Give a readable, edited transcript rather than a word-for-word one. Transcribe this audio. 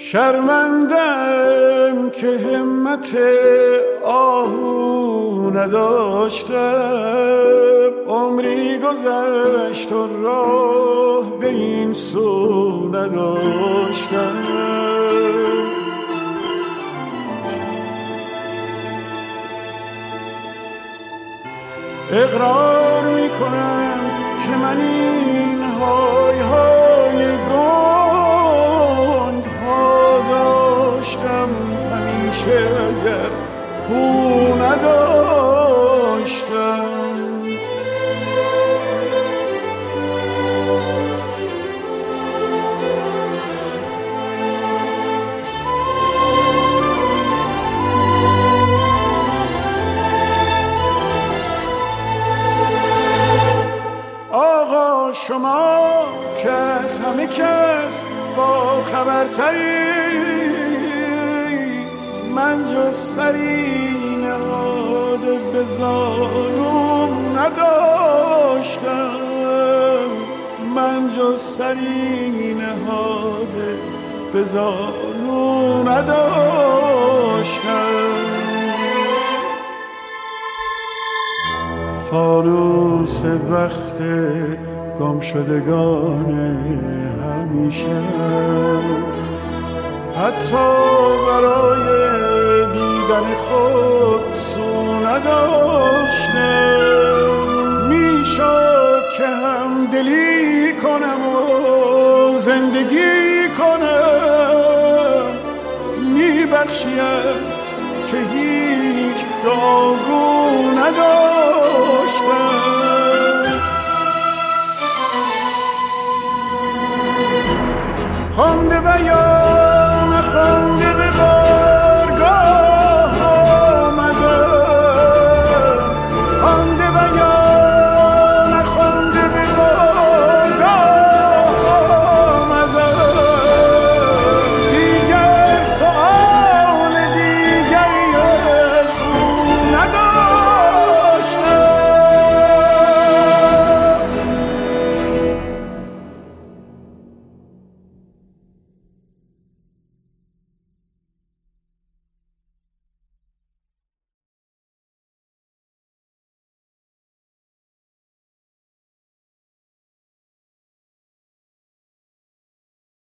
شرمندم که همت آهو نداشتم، عمری گذشت و راه به این سو نداشتم. اقرار میکنم که من این های های گنگ ها داشتم همیشه اگر او نداشتم. آقا شما که از همه کس با خبرتری، من جز سری نهاده به زانوم نداشتم، من جز سری نهاده به زانوم نداشتم. فانوس وقت گم شدگان همیشه، حتی برای دیدن خود سو نداشتم. میشد که هم دلی کنم و زندگی کنم، میبخشیم که